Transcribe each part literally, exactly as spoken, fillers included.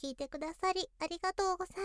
聞いてくださりありがとうございます。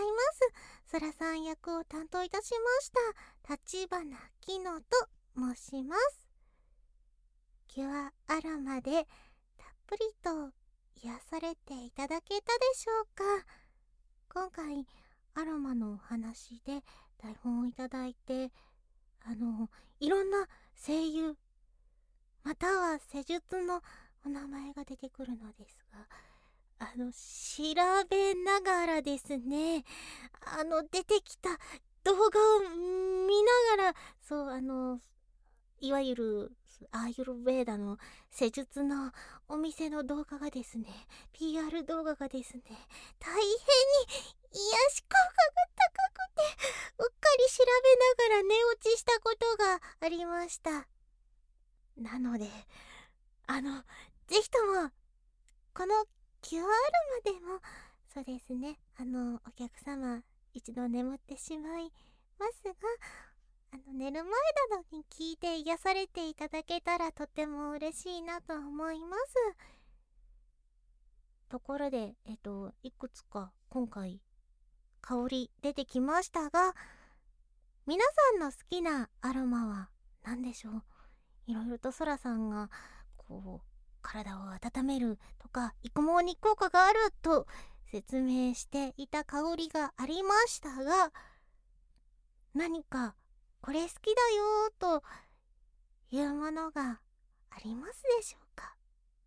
そらさん役を担当いたしました立花きのと申します。キュアアロマでたっぷりと癒されていただけたでしょうか。今回アロマのお話で台本をいただいて、あのいろんな声優または施術のお名前が出てくるのですが、あの調べながらですね、あの出てきた動画を見ながら、そうあのいわゆるアーユルヴェーダの施術のお店の動画がですね、 ピーアール 動画がですね、大変に癒し効果が高くて、うっかり調べながら寝落ちしたことがありました。なのであのぜひともこのキュアアロマでもそうですね、あのお客様一度眠ってしまいますが、あの寝る前などに聞いて癒されていただけたらとても嬉しいなと思います。ところでえっといくつか今回香り出てきましたが、皆さんの好きなアロマは何でしょう。いろいろとそらさんがこう体を温めるとか育毛に効果があると説明していた香りがありましたが、何かこれ好きだよというものがありますでしょうか。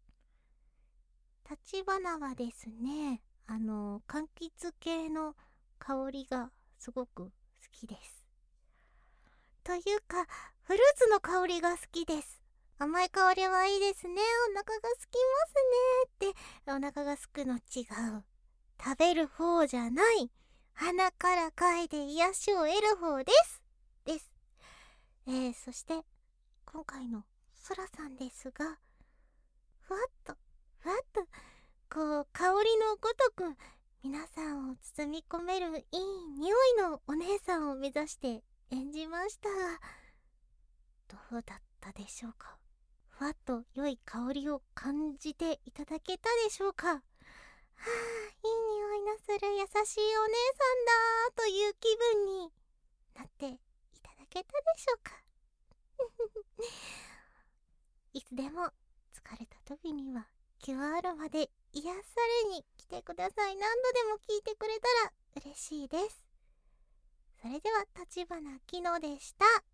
立花はですね、あの柑橘系の香りがすごく好きです。というかフルーツの香りが好きです。甘い香りはいいですね。お腹が空きますねって、お腹が空くの違う。食べる方じゃない。鼻から嗅いで癒しを得る方です。です。えー、そして今回のそらさんですが、ふわっとふわっとこう香りのごとく皆さんを包み込めるいい匂いのお姉さんを目指して演じましたが、どうだったでしょうか。ふわっと良い香りを感じていただけたでしょうか。はあ、いい匂いのする優しいお姉さんだという気分になっていただけたでしょうか。いつでも疲れた時にはキュアアロマで癒されに来てください。何度でも聞いてくれたら嬉しいです。それでは立花きのでした。